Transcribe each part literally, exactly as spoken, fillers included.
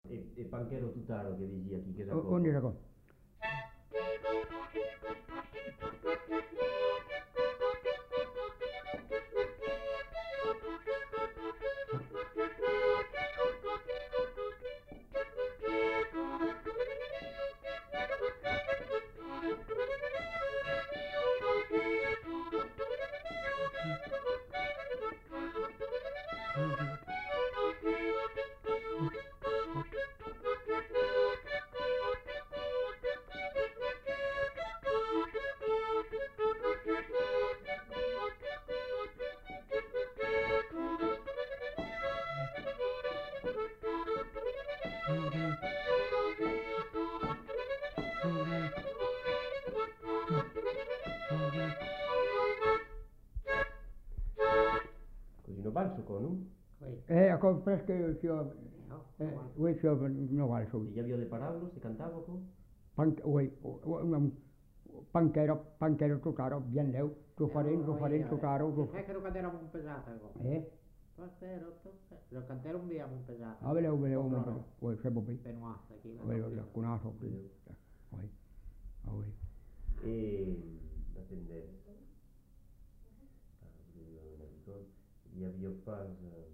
E, e Panchero Tutaro che diceva chi che O- sacò. Ogni cosa. Così no balzo con, no? Eh, ako preske sio, eh, ui sio no valso. E gli aveva le paraulas, se cantava con? Pank, ui, un panchero, panchero tutaro, bien leu, tu farin, tu farin tutaro, tu. Sai che lo canteremo un pesato? Eh, Panchero, lo canteremo un via un pesato. a veleu, veleu, un, ui, se bobi. Penuasta aquí. Ui, ui, cunaso, ui, ui. E attendete. Gli aveva pas...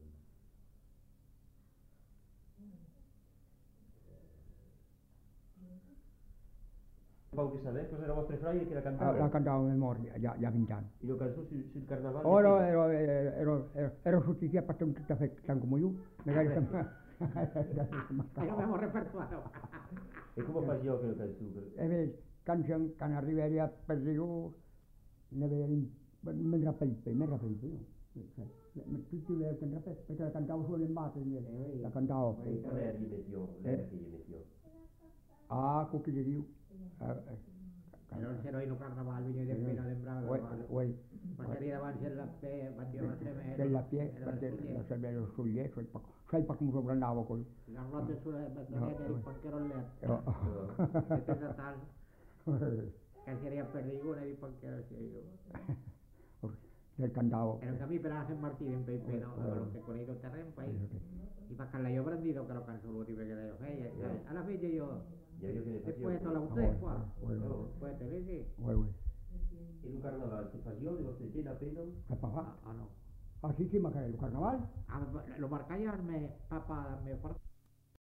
Pau che sapeva cosa era vostre fraie che la Ah, cantava? la cantavo a memoria, ja, ja vintan. E lo cantò sul, sul carnavale? Oro, ero, ero, ero, ero sustituita per un tutta tan come io, magari Ahí no vemos repertorio. E come faceva che lo cantò? E vedi, canzone, can arrivaria per io, ne vedi, mi rappelpe, mi rappelpe io. Tutti le cantate, perché la cantavo solo in base, la cantavo. E qual era gli metiò? Lei che gli metiò? Ah, cucchi di Dio. Non c'ero in un carnaval, vigno di appena lembrava. Uè, uè, Passaria davanti alla pe, batteva la seme. della pie, perché la sapevo sul dietro, il pacco. Sai come sovrandavo con La notte sulle battonette del panchero letto. lui. Este total. Cancería perdigone di panchero sia io. Del cantavo. Pero que a mí pero hacen Martín en Pepe, ¿no? Lo que con ellos terreno país. Y para que la yo brandido que lo canso lo tiene que yo. A la vez yo Gli aveva che ne después faceva? de la usted qua. Uè, uè, Después te le sí. uè, uè. E un carnavale si faceva le vostre cene appena? Che papà? Ah no. Ah, sì, sì, ma che è il carnaval? Ah, lo marcaron me papá me